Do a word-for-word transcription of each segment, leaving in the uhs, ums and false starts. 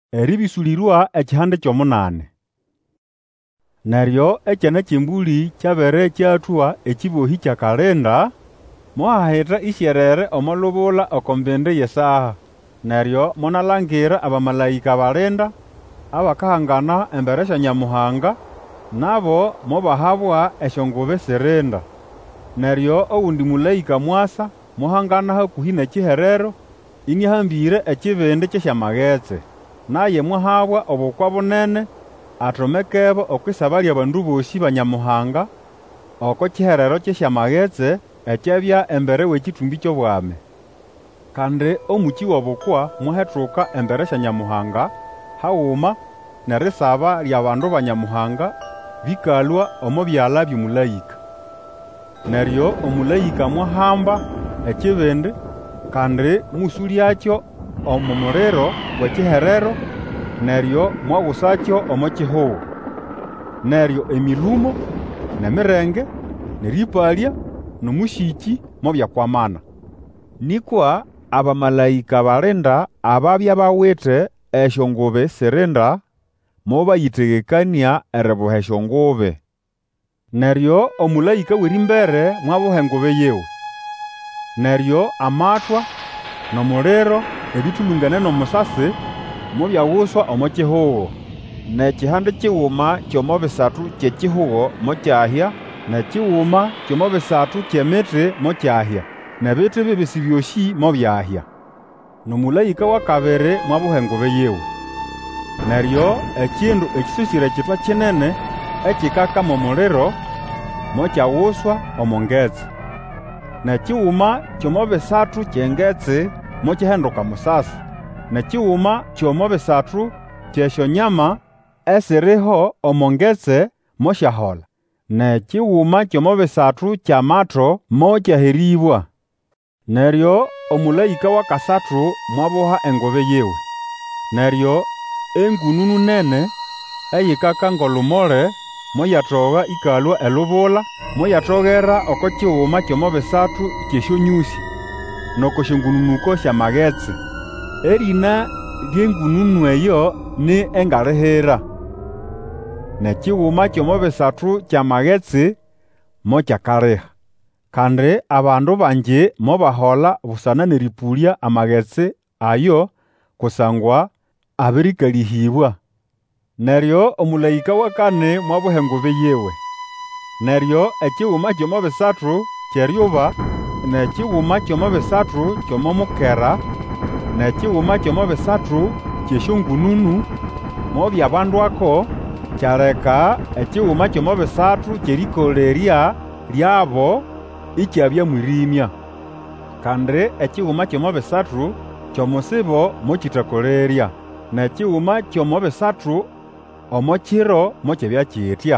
Eribisulirwa ekihande kyomunane. Neryo ekyana kyembuli kyabere kyathwa ekibohi kya kalenda, mohaheta isyerere omolubula okombende yesaha. Neryo monalangira abamalayika balinda abakahangana embere sya Nyamuhanga, nabo mobahabwa esyongube sirinda. Neryo owundi mulayika mwasa mohangana hakuhi nekiherero inihambire ekibindi kyesyamaghetse. Naye mwahabwa obukwa bunene atomekebo okwisaba lyabandu bosi ba Nyamuhanga oko kiherero kyesyamaghetse ekyabya embere w'ekitumbi ky'obwami. Kandi omuki w'obukwa mwahethuka embere sya Nyamuhanga hawuma nerisaba lyabandu ba Nyamuhanga bikalwa omo byala by'omulayika. Neryo omulayika mwahamba ekibindi kandi musulyakyo omu muliro gw'ekiherero, neryo mwawusakyo omo kihugo. Neryo emilumo nemirenge neripalya nomushiki mobyakwamana. Nikwa abamalayika balinda ababya bawithe esyongube sirinda mobayitegekania eribuha esyongube. Neryo omulayika w'erimbere mwabuha engube yiwe. Neryo amathwa nomuliro ebithulungane n'omusasi mobyawuswa omo kihugo. Nekihande kighuma ky'omo bisathu ky'ekihugo mokyahya, nekighuma ky'omo bisathu ky'emiti mokyahya, nebiti bibisi byosi mobyahya. Nomulayika wa kabiri mwabuha engube yiwe. Neryo ekindu ekisosire ekithwa kinene ekikaka momuliro mokyawuswa omo ngetse. Nekighuma ky'omo bisathu ky'engetsi mokihenduka musasi, nekighuma ky'omo bisathu ky'esyonyama esiriho omo ngetse mosyahola, nekighuma ky'omo bisathu ky'amatho mokyaheribwa. Neryo omulayika wa kasathu mwabuha engube yiwe. Neryo engununu nene eyikaka ng'olumole moyatogha ikalwa elubula, moyatoghera oko kighuma ky'omo bisathu ky'esyonyusi n'oko syongununuko sy'amaghetse. Erina ly'engununu eyo ni Engalihira. Nekighuma ky'omo bisathu ky'amaghetse mokyakaliha. Kandi abandu bangi mobahola busana neripulya amaghetse ayo kusangwa abirikalihibwa. Neryo omulayika wa kane mwabuha engube yiwe. Neryo ekighuma ky'omo bisathu ky'eryuba, nekighuma ky'omo bisathu ky'omo mukera, nekighuma ky'omo bisathu ky'esyongununu mobyabandwako, kyaleka ekighuma ky'omo bisathu ky'erikolerya lyabo ikyabya mwirimya. Kandi ekighuma ky'omo bisathu ky'omusibo mokitakolerya, nekighuma ky'omo bisathu omo kiro mokyabya kitya.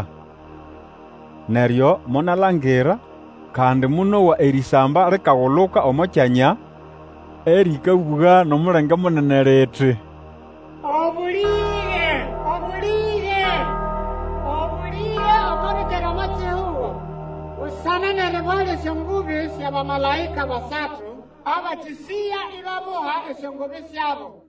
Neryo monalangira kandi munowa erisamba likaghuluka omo kyanya erikabugha n'omulenge munene lithi, Obulire, obulire, obulire okobikira omo kihugo usana neribala esyongube sy'abamalayika basathu abakisiya ibaboha esyongube syabo.